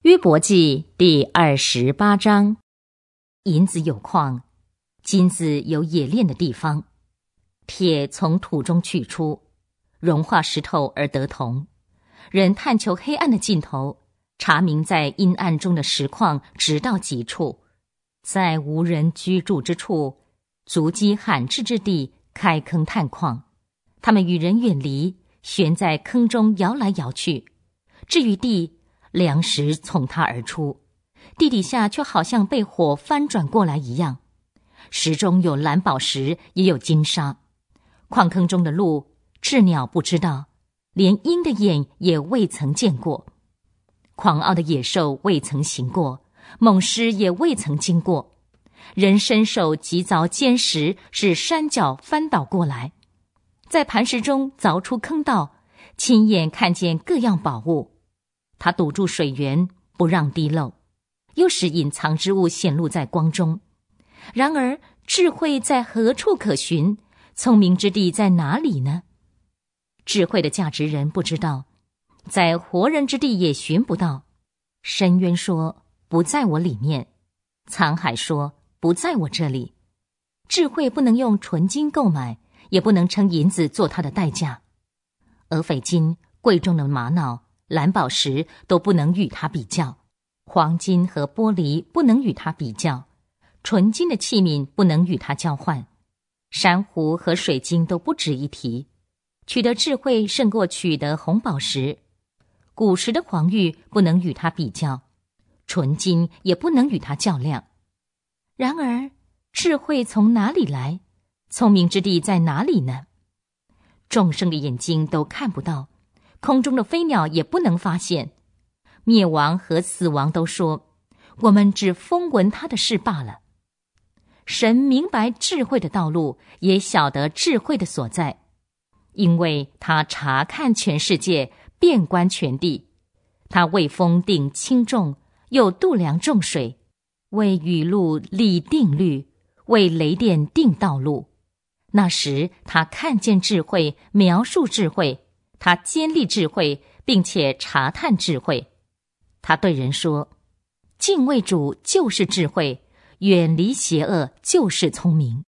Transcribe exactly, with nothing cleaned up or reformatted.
约伯记第二十八章：银子有矿，金子有冶炼的地方，铁从土中取出，融化石头而得铜。人探求黑暗的尽头，查明在阴暗中的实况，直到极处，在无人居住之处，足迹罕至之地开坑探矿。他们与人远离，悬在坑中摇来摇去。至于地，粮食从它而出，地底下却好像被火翻转过来一样。石中有蓝宝石，也有金沙。矿坑中的路，鸷鸟不知道，连鹰的眼也未曾见过。狂傲的野兽未曾行过，猛狮也未曾经过。人伸手击凿坚石，使山脚翻倒过来，在磐石中凿出坑道，亲眼看见各样宝物。他堵住水源，不让滴漏，又使隐藏之物显露在光中。然而智慧在何处可寻？聪明之地在哪里呢？智慧的价值人不知道，在活人之地也寻不到。深渊说不在我里面，沧海说不在我这里。智慧不能用纯金购买，也不能称银子做它的代价。俄斐金、贵重的玛瑙、蓝宝石都不能与它比较，黄金和玻璃不能与它比较，纯金的器皿不能与它交换，珊瑚和水晶都不值一提。取得智慧胜过取得红宝石，古时的黄玉不能与它比较，纯金也不能与它较量。然而智慧从哪里来？聪明之地在哪里呢？众生的眼睛都看不到，空中的飞鸟也不能发现。灭亡和死亡都说，我们只风闻他的事罢了。神明白智慧的道路，也晓得智慧的所在，因为他察看全世界，遍观全地。他为风定轻重，又度量众水，为雨露立定律，为雷电定道路。那时他看见智慧，描述智慧，他坚立智慧，并且查探智慧。他对人说，敬畏主就是智慧，远离邪恶就是聪明。